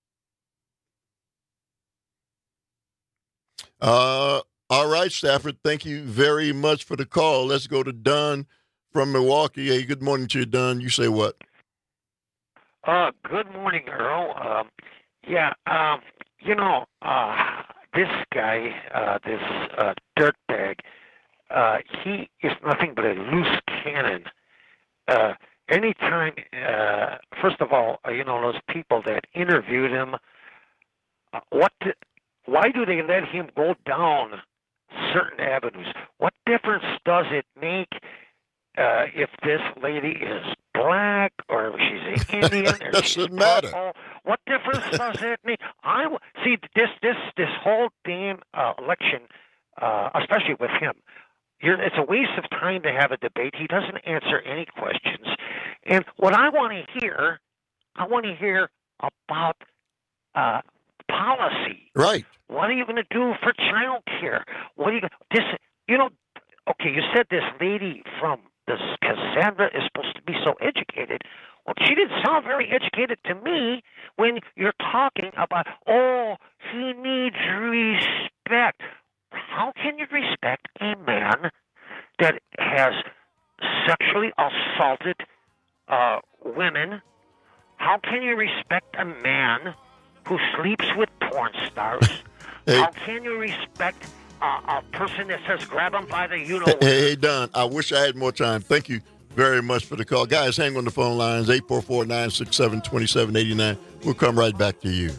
Uh, all right, Stafford. Thank you very much for the call. Let's go to Dunn from Milwaukee. Hey, good morning to you, Dunn. You say what? Uh, good morning, Earl. Um, yeah, um, you know, uh, this guy, uh, this uh, dirtbag, uh, he is nothing but a loose cannon. Uh, anytime, uh, first of all, uh, you know, those people that interviewed him, uh, what? To, why do they let him go down certain avenues? What difference does it make uh, if this lady is black or if she's an Indian or doesn't she's matter. purple? What difference does it make? I see this this this whole damn uh, election, uh, especially with him. You're, it's a waste of time to have a debate. He doesn't answer any questions. And what I want to hear, I want to hear about uh, policy. Right. What are you going to do for child care? What are you this? You know, okay. You said this lady from this Cassandra is supposed to be so educated. Well, she didn't sound very educated to me when you're talking about, oh, he needs respect. How can you respect a man that has sexually assaulted uh, women? How can you respect a man who sleeps with porn stars? Hey. How can you respect uh, a person that says grab him by the you know? Hey, hey, hey, Don, I wish I had more time. Thank you very much for the call. Guys, hang on the phone lines, eight four four, nine six seven, two seven eight nine. We'll come right back to you.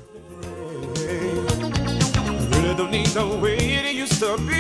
Really don't need no way it used to be.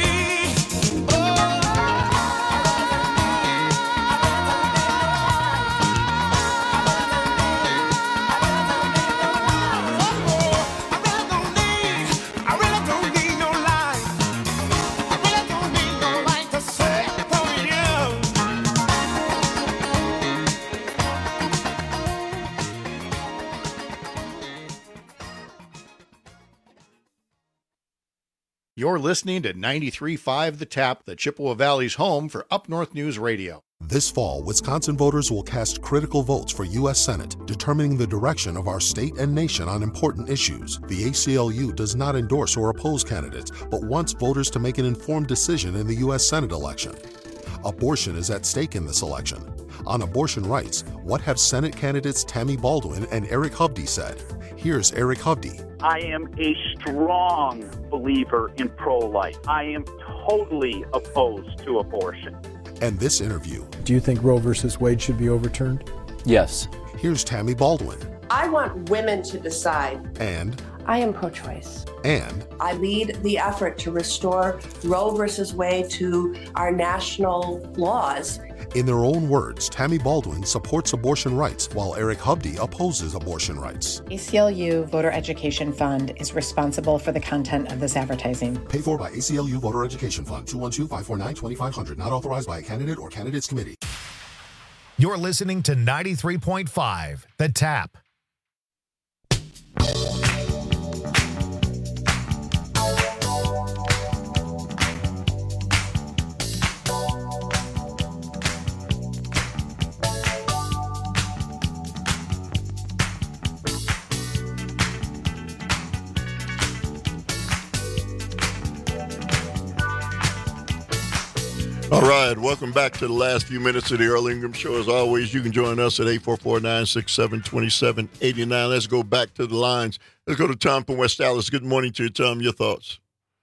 You're listening to ninety-three point five The Tap, the Chippewa Valley's home for Up North News Radio. This fall, Wisconsin voters will cast critical votes for U S Senate, determining the direction of our state and nation on important issues. The A C L U does not endorse or oppose candidates, but wants voters to make an informed decision in the U S Senate election. Abortion is at stake in this election. On abortion rights, what have Senate candidates Tammy Baldwin and Eric Hovde said? Here's Eric Hovde. I am a strong believer in pro-life. I am totally opposed to abortion. And this interview. Do you think Roe versus Wade should be overturned? Yes. Here's Tammy Baldwin. I want women to decide. And I am pro-choice. And I lead the effort to restore Roe versus Wade to our national laws. in their own words, Tammy Baldwin supports abortion rights while Eric Hubdy opposes abortion rights. A C L U Voter Education Fund is responsible for the content of this advertising. Paid for by A C L U Voter Education Fund, two one two, five four nine, two five zero zero, not authorized by a candidate or candidates committee. You're listening to ninety-three point five, The Tap. All right, welcome back to the last few minutes of the Earl Ingram Show. As always, you can join us at eight four four, nine six seven, two seven eight nine. Let's go back to the lines. Let's go to Tom from West Dallas. Good morning to you, Tom. Your thoughts?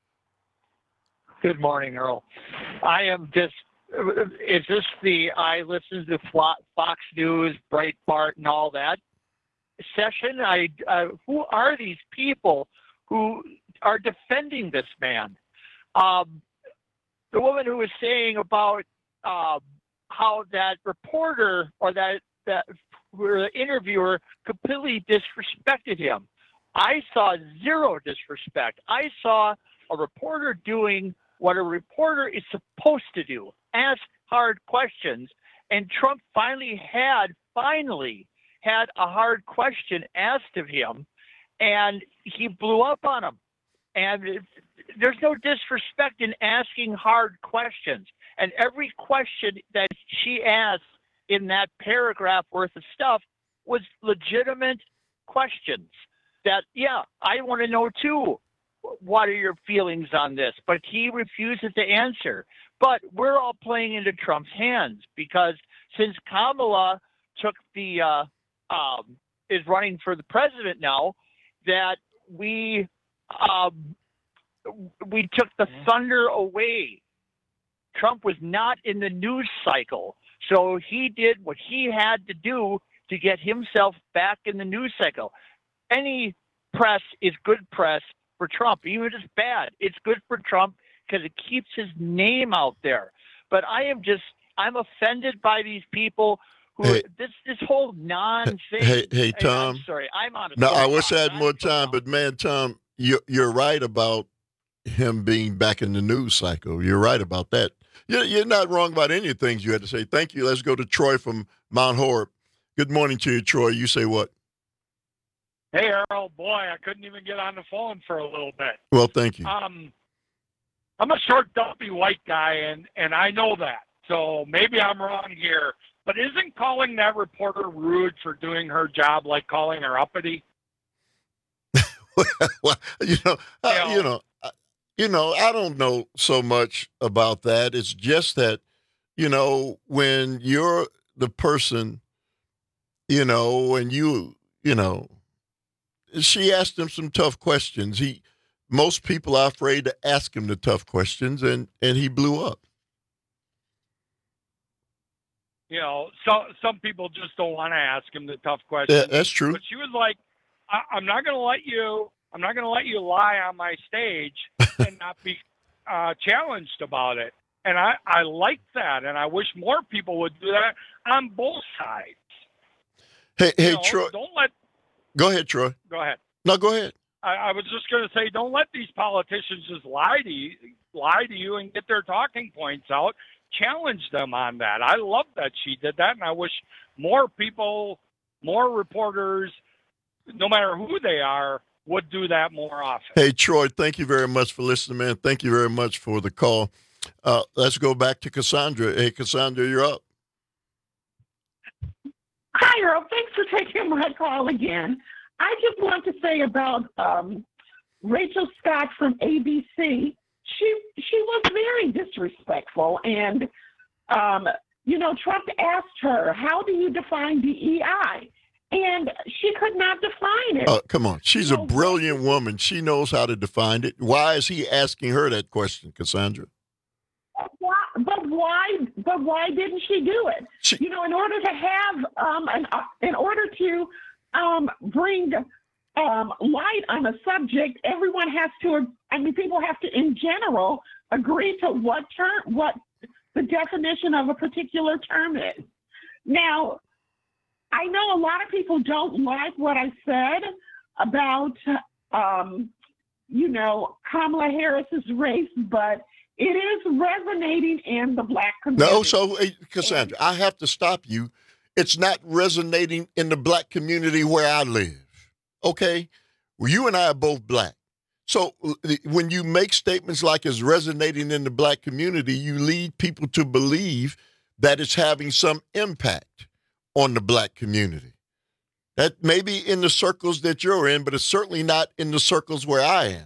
Good morning, Earl. I am just, is this the, I listen to Fox News, Breitbart, and all that session? I, uh, who are these people who are defending this man? Um, The woman who was saying about uh, how that reporter or that that the interviewer completely disrespected him. I saw zero disrespect. I saw a reporter doing what a reporter is supposed to do: ask hard questions. And Trump finally had finally had a hard question asked of him, and he blew up on him. And it, there's no disrespect in asking hard questions. And every question that she asked in that paragraph worth of stuff was legitimate questions that, yeah, I want to know too. What are your feelings on this? But he refuses to answer. But we're all playing into Trump's hands because since Kamala took the, uh, um, is running for the president now, that we, Um, we took the thunder away. Trump was not in the news cycle, so he did what he had to do to get himself back in the news cycle. Any press is good press for Trump, even if it's bad. It's good for Trump because it keeps his name out there. But I am just, I'm offended by these people who Hey. this this whole non thing. Hey, hey, Tom. I'm sorry, I'm on a No, I soapbox. wish I had more time, but man, Tom, you're, you're right about him being back in the news cycle. You're right about that. You're, you're not wrong about any of the things you had to say. Thank you. Let's go to Troy from Mount Horeb. Good morning to you, Troy. You say what? Hey, Earl, boy, I couldn't even get on the phone for a little bit. Well, thank you. Um, I'm a short, dumpy white guy, and, and I know that. So maybe I'm wrong here. But isn't calling that reporter rude for doing her job like calling her uppity? Well, you know, uh, you know, uh, you know, I don't know so much about that. It's just that, you know, when you're the person, you know, and you, you know, she asked him some tough questions. He, most people are afraid to ask him the tough questions, and and he blew up. You know, so, some people just don't want to ask him the tough questions. Yeah, that's true. But she was like, I, I'm not going to let you, I'm not going to let you lie on my stage and not be uh, challenged about it. And I, I like that. And I wish more people would do that on both sides. Hey, hey, You know, Troy. Don't let, Go ahead, Troy. go ahead. No, go ahead. I, I was just going to say, don't let these politicians just lie to you, lie to you and get their talking points out. Challenge them on that. I love that she did that, and I wish more people, more reporters, no matter who they are, would do that more often. Hey, Troy, thank you very much for listening, man. Thank you very much for the call. Uh, let's go back to Cassandra. Hey, Cassandra, you're up. Hi, Earl. Thanks for taking my call again. I just want to say about um, Rachel Scott from A B C. She she was very disrespectful, and um, you know, Trump asked her, "How do you define D E I?" And she could not define it. Uh, come on. She's a brilliant woman. She knows how to define it. Why is he asking her that question, Cassandra? Why, but why? But why didn't she do it? You know, in order to have, um, an, uh, in order to um, bring um, light on a subject, everyone has to, I mean, people have to, in general, agree to what term, what the definition of a particular term is. Now, I know a lot of people don't like what I said about, um, you know, Kamala Harris's race, but it is resonating in the black community. No, so, uh, Cassandra, I have to stop you. It's not resonating in the black community where I live. Okay? Well, you and I are both black. So when you make statements like it's resonating in the black community, you lead people to believe that it's having some impact on the black community. That may be in the circles that you're in, but it's certainly not in the circles where I am.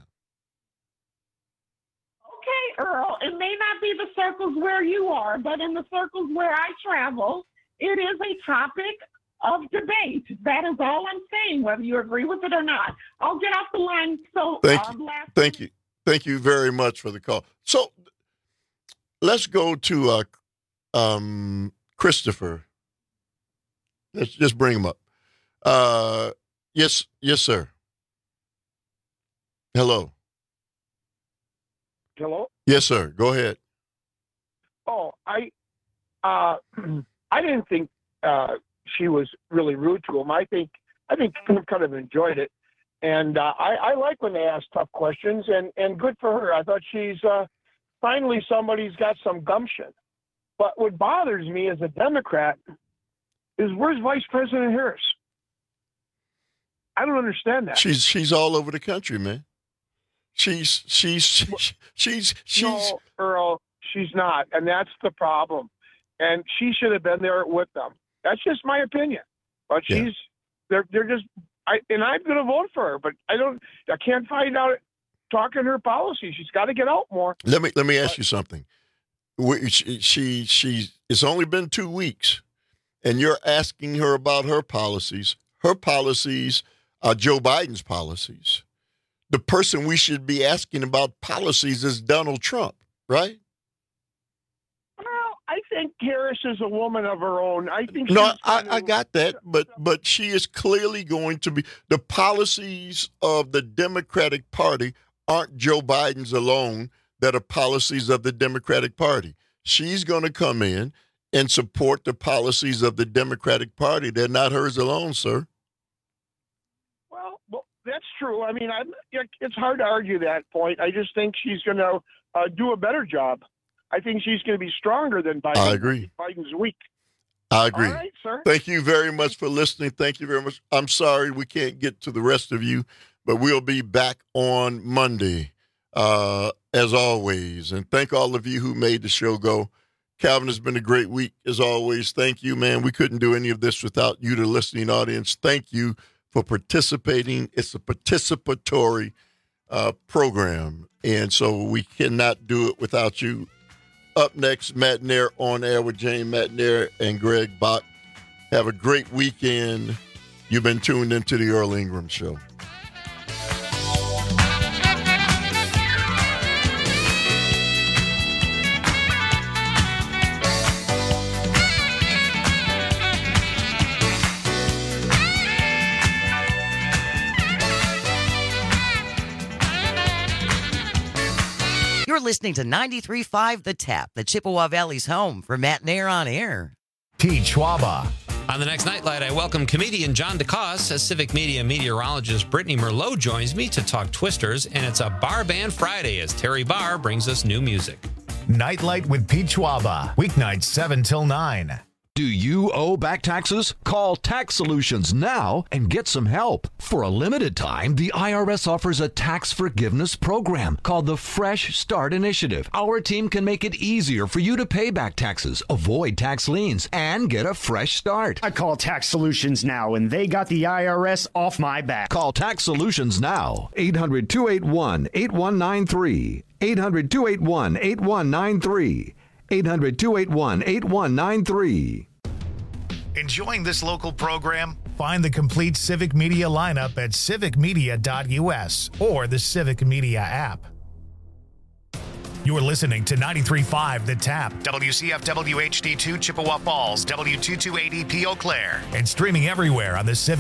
Okay, Earl, it may not be the circles where you are, but in the circles where I travel, it is a topic of debate. That is all I'm saying, whether you agree with it or not. I'll get off the line. So, thank um, you. last Thank you. Thank you very much for the call. So let's go to uh, um, Christopher. Let's just bring him up. Uh, yes, yes, sir. Hello. Hello? Yes, sir. Go ahead. Oh, I uh, I didn't think uh, she was really rude to him. I think I think Kim kind of enjoyed it, and uh, I, I like when they ask tough questions, and, and good for her. I thought she's uh, finally somebody's got some gumption. But what bothers me as a Democrat is where's Vice President Harris? I don't understand that. She's she's all over the country, man. She's she's she's she's, she's no, Earl, she's not, and that's the problem. And she should have been there with them. That's just my opinion. But she's yeah. they're they're just I and I'm going to vote for her. But I don't I can't find out talking her policy. She's got to get out more. Let me let me ask but, you something. We, she, she she it's only been two weeks, and you're asking her about her policies. Her policies are Joe Biden's policies. The person we should be asking about policies is Donald Trump, right? Well, I think Harris is a woman of her own. I think no, she's I, I got that, but but she is clearly going to be the policies of the Democratic Party aren't Joe Biden's alone. That are policies of the Democratic Party. She's going to come in and support the policies of the Democratic Party. They're not hers alone, sir. Well, well that's true. I mean, I'm, it's hard to argue that point. I just think she's going to uh, do a better job. I think she's going to be stronger than Biden. I agree. Biden's weak. I agree. All right, sir. Thank you very much for listening. Thank you very much. I'm sorry we can't get to the rest of you, but we'll be back on Monday. Uh, as always, and thank all of you who made the show go. Calvin, has been a great week, as always. Thank you, man. We couldn't do any of this without you, the listening audience. Thank you for participating. It's a participatory uh, program, and so we cannot do it without you. Up next, Matt Nair on air with Jane Matt Nair and Greg Bach. Have a great weekend. You've been tuned into the Earl Ingram Show. You're listening to ninety-three point five The Tap, the Chippewa Valley's home for Matt Nair on air. Pete Schwaba. On the next Nightlight, I welcome comedian John DeCoste as Civic Media meteorologist Brittany Merlot joins me to talk Twisters, and it's a Bar Band Friday as Terry Barr brings us new music. Nightlight with Pete Schwaba, weeknights seven till nine. Do you owe back taxes? Call Tax Solutions now and get some help. For a limited time, the I R S offers a tax forgiveness program called the Fresh Start Initiative. Our team can make it easier for you to pay back taxes, avoid tax liens, and get a fresh start. I call Tax Solutions now, and they got the I R S off my back. Call Tax Solutions now. eight hundred, two eight one, eight one nine three. eight hundred, two eight one, eight one nine three. eight hundred, two eight one, eight one nine three. Enjoying this local program? Find the complete Civic Media lineup at civic media dot u s or the Civic Media app. You're listening to ninety-three point five The Tap, W C F W H D two Chippewa Falls, W two two eighty P Eau Claire, and streaming everywhere on the Civic